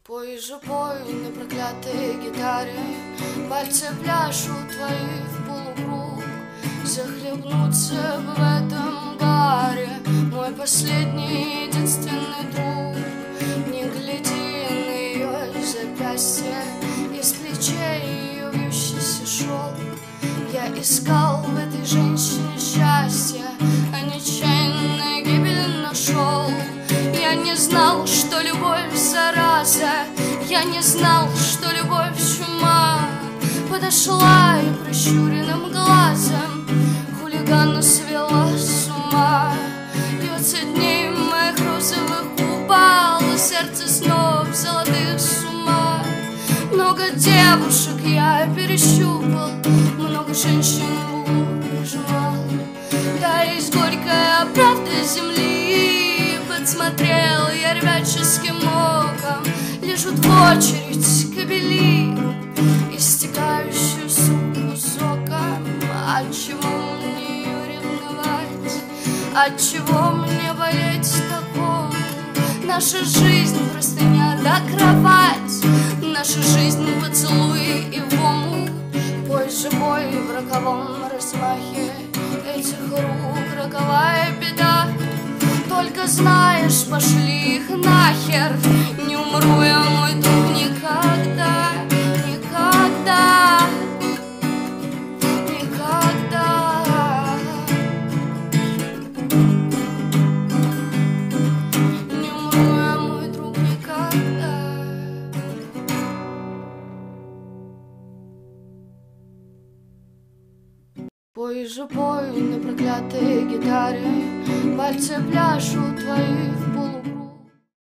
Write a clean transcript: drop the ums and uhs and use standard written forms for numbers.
Пой же, пой на проклятой гитаре, пальцы пляшут твои в полукруг. Захлебнуться бы в этом гаре, мой последний единственный друг. Не гляди на ее запястье, из плечей ее вьющийся шелк. Я искал в этой женщине счастье, а нечаянно гибель нашел. Я не знал, что любовь зараза, я не знал, что любовь чума. Подошла и прищуренным глазом хулигана свела с ума. 20 дней моих розовых упало сердце снов золотых с ума. Много девушек я перещупал, много женщин в углу прижимал. Да, есть горькая правда земли, подсмотрел я ребяческим оком. Лежут в очередь кобели, истекающую суку соком. Отчего мне ее ревновать? Отчего мне болеть такому? Наша жизнь простыня да кровать, наша жизнь поцелуи и в омут. Пой же, пой в роковом размахе этих рук, роковая беда. Только знаешь, пошли их нахер, не умру я, мой друг, никогда, никогда, никогда. Не умру я, мой друг, никогда. Пой же, пой на проклятой гитаре, пальцы пляшут твои